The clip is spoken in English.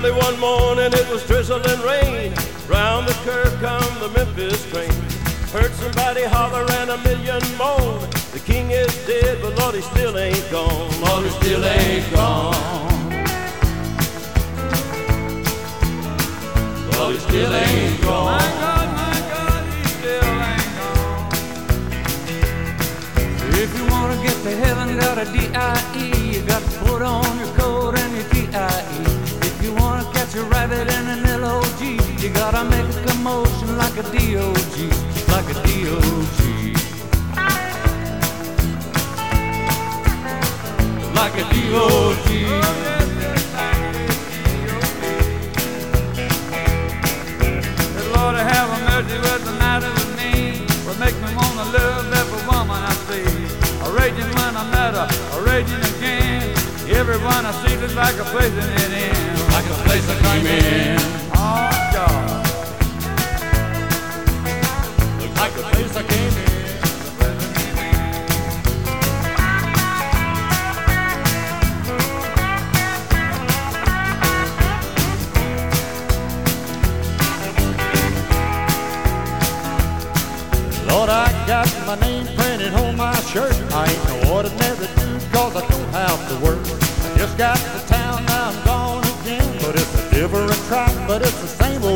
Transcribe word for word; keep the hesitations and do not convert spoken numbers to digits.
Early one morning it was drizzling rain. Round the curve come the Memphis train. Heard somebody holler and a million moan. The king is dead, but Lord, he still ain't gone. Lord, he still ain't gone. Lord, he still ain't gone. My God, my God, he still ain't gone. If you want to get to heaven, got a D I E. You got to put on your coat and your T I E. If you want to catch a rabbit in an L O G, you got to make a commotion like a D O G. Like a D O G, like a D O G. Lord, have a mercy, what's the matter with me? What makes me wanna love every woman I see? A raging when I met her, a raging again. Everyone I see looks like a place in it in, like a place I came in. Oh God. Like the place I came in. Lord, I got my name printed on my shirt. I ain't no ordinary dude, cause I don't have to work. I just got to town, now I'm gone again. But it's a different track, but it's the same